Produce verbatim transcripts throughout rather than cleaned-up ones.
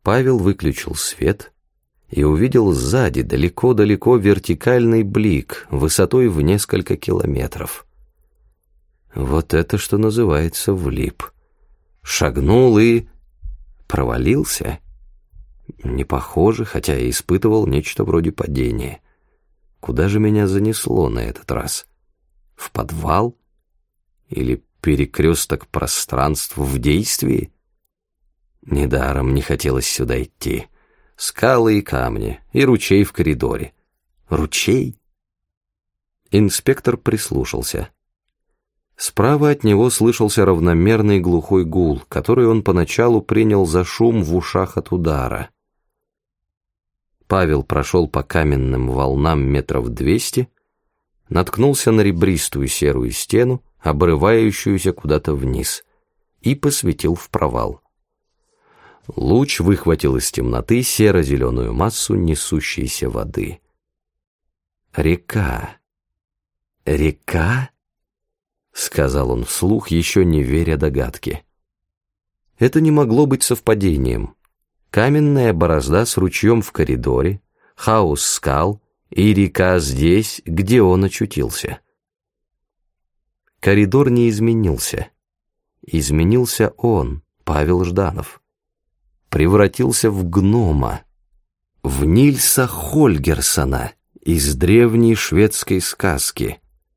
Павел выключил свет и увидел сзади далеко-далеко вертикальный блик высотой в несколько километров. Вот это, что называется, влип. Шагнул и... провалился? Не похоже, хотя и испытывал нечто вроде падения. Куда же меня занесло на этот раз? В подвал? Или перекресток пространств в действии? Недаром не хотелось сюда идти. Скалы и камни, и ручей в коридоре. Ручей? Инспектор прислушался. Справа от него слышался равномерный глухой гул, который он поначалу принял за шум в ушах от удара. Павел прошел по каменным волнам метров двести, наткнулся на ребристую серую стену, обрывающуюся куда-то вниз, и посветил в провал. Луч выхватил из темноты серо-зеленую массу несущейся воды. «Река! Река?» — сказал он вслух, еще не веря догадке. Это не могло быть совпадением. Каменная борозда с ручьем в коридоре, хаос скал и река здесь, где он очутился. Коридор не изменился. Изменился он, Павел Жданов. Превратился в гнома, в Нильса Хольгерсона из древней шведской сказки.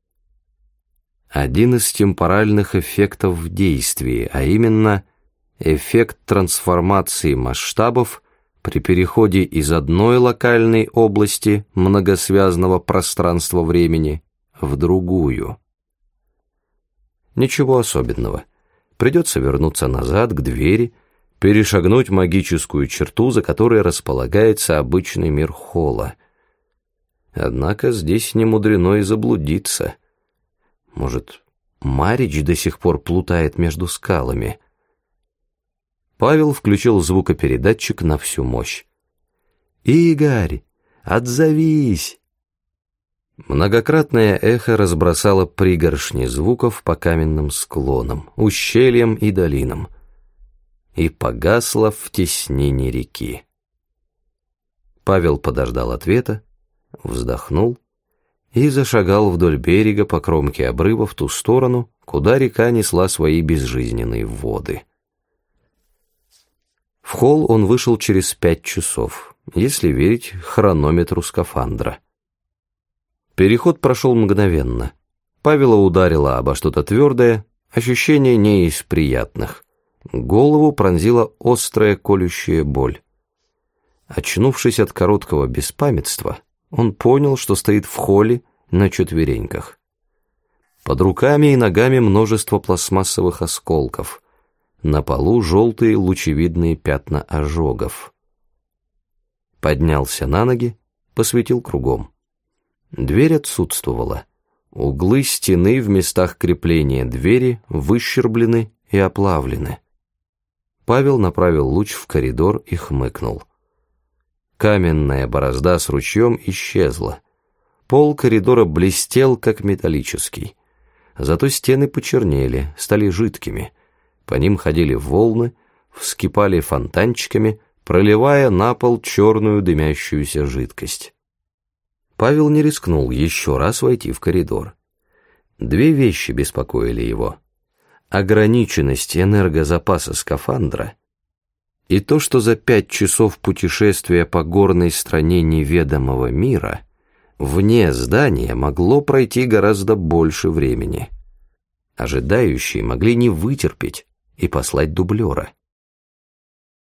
Один из темпоральных эффектов в действии, а именно эффект трансформации масштабов при переходе из одной локальной области многосвязного пространства-времени в другую. Ничего особенного. Придется вернуться назад к двери, перешагнуть магическую черту, за которой располагается обычный мир холла. Однако здесь не мудрено и заблудиться. Может, Марич до сих пор плутает между скалами? Павел включил звукопередатчик на всю мощь. «Игорь, отзовись!» Многократное эхо разбросало пригоршни звуков по каменным склонам, ущельям и долинам и погасло в теснине реки. Павел подождал ответа, вздохнул и зашагал вдоль берега по кромке обрыва в ту сторону, куда река несла свои безжизненные воды. В холл он вышел через пять часов, если верить хронометру скафандра. Переход прошел мгновенно. Павела ударило обо что-то твердое, ощущение не из приятных. Голову пронзила острая колющая боль. Очнувшись от короткого беспамятства, он понял, что стоит в холле на четвереньках. Под руками и ногами множество пластмассовых осколков. На полу желтые лучевидные пятна ожогов. Поднялся на ноги, посветил кругом. Дверь отсутствовала. Углы стены в местах крепления двери выщерблены и оплавлены. Павел направил луч в коридор и хмыкнул. Каменная борозда с ручьем исчезла. Пол коридора блестел, как металлический. Зато стены почернели, стали жидкими. По ним ходили волны, вскипали фонтанчиками, проливая на пол черную дымящуюся жидкость. Павел не рискнул еще раз войти в коридор. Две вещи беспокоили его. Ограниченность энергозапаса скафандра и то, что за пять часов путешествия по горной стране неведомого мира вне здания могло пройти гораздо больше времени. Ожидающие могли не вытерпеть и послать дублера.